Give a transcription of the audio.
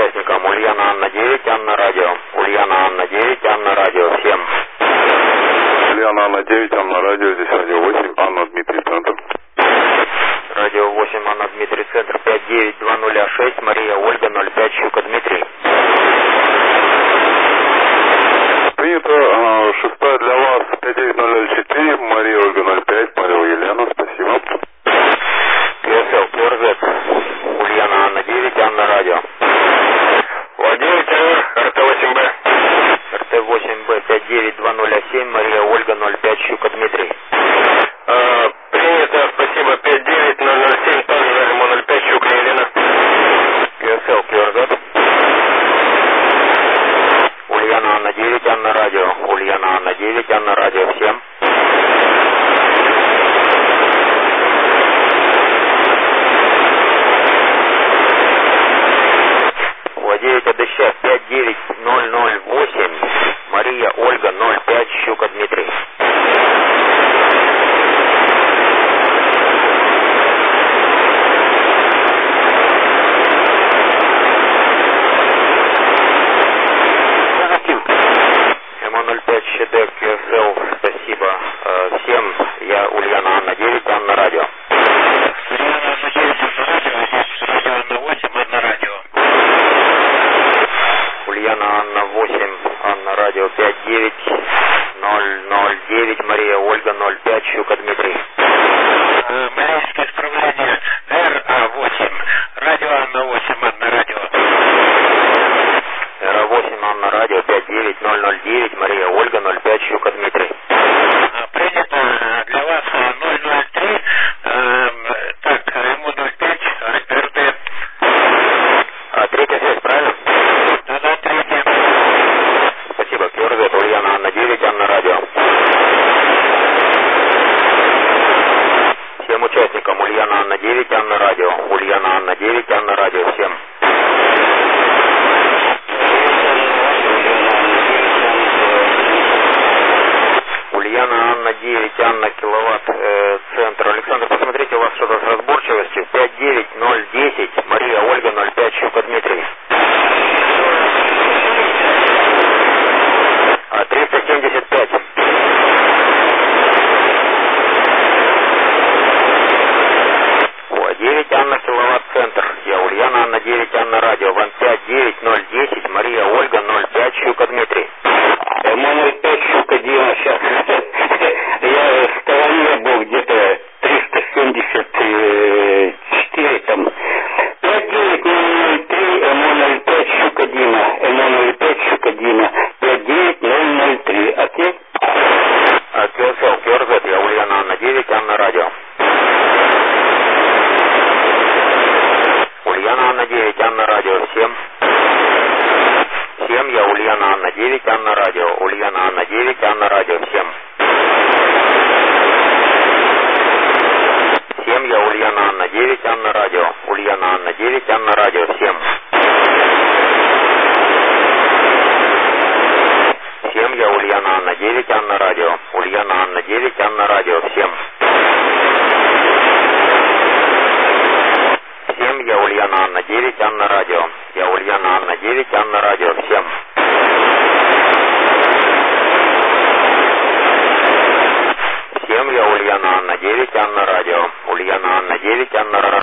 участникам. Ульяна Анна 9, Анна радио. Ульяна Анна 9, Анна радио. Всем. Ульяна Анна 9, Анна радио. Здесь радио 8, Анна Дмитрий, центр. Радио 8, Анна Дмитрий, центр 59206, Мария Ольга 05, Щука Дмитрий. Принято. Шестая для вас 59004, Мария Ольга 05, Павел Елена, спасибо. КСЛ, КРЗ, Ульяна Анна 9, Анна радио. Владимир Террор, РТ-8Б. РТ-8Б 59207, Мария Ольга 05, Щука Дмитрий. Принято, спасибо, 59007, также Римон 05, Щука Елена. КСЛ, КРЗ. Ульяна Анна 9, Анна радио. Ульяна Анна 9, Анна радио. Всем. Владеет АДЩ 59008, Мария Ольга 05, Щука Дмитрий. М05 ЩД КСЛ, спасибо всем. Я Ульяна Анна 9, Анна радио. Ульяна Анна 9, Анна радио, здесь радио Анна 8, Анна радио. Ульяна Анна 8, Анна радио 59009, Мария Ольга 05, Щука Дмитрий. Мариинское исправление РА8, радио Анна 8, Анна радио. РА8, Анна радио 59009, Мария Ольга 05, Щука Дмитрий. Принято для вас 003, так, ему 05, РТ. Третья связь, правильно? Да, третья. Спасибо. КРЗ, Ульяна Анна 9, Анна радио. Всем участникам. Ульяна Анна 9, Анна радио. Ульяна Анна 9, Анна радио. Всем. Ульяна Анна 9, Анна киловатт, центр. Александр, посмотрите, у вас что-то с разборчивостью. 59010, Мария Ольга 05, Щука Дмитрий. 375. О, 9 Анна киловатт, центр. Я Ульяна Анна 9, Анна радио. Вам 59010, Мария Ольга 05, Щука Дмитрий. Ему 05, Щука Дима, сейчас. Я в стороне был где-то 374 там. 59003, ему 05, Щука Дима. Ему 05, Щука Дима. 59003. Окей? КСЛ, КРЗ, я Ульяна Анна 9, Анна радио. Ульяна Анна 9, Анна радио. Всем. Всем, я Ульяна Анна 9, Анна радио. Ульяна Анна 9, Анна радио. Всем. Всем, я Ульяна Анна 9, Анна радио. Ульяна Анна 9, Анна радио. Всем. Всем, я Ульяна Анна 9, Анна радио. Ульяна Анна 9, Анна радио. Всем. Всем, я Ульяна Анна 9, Анна радио. Я Ульяна Анна 9, Анна радио. Всем. Всем, я Ульяна Анна 9, Анна радио. Ульяна Анна 9, Анна радио.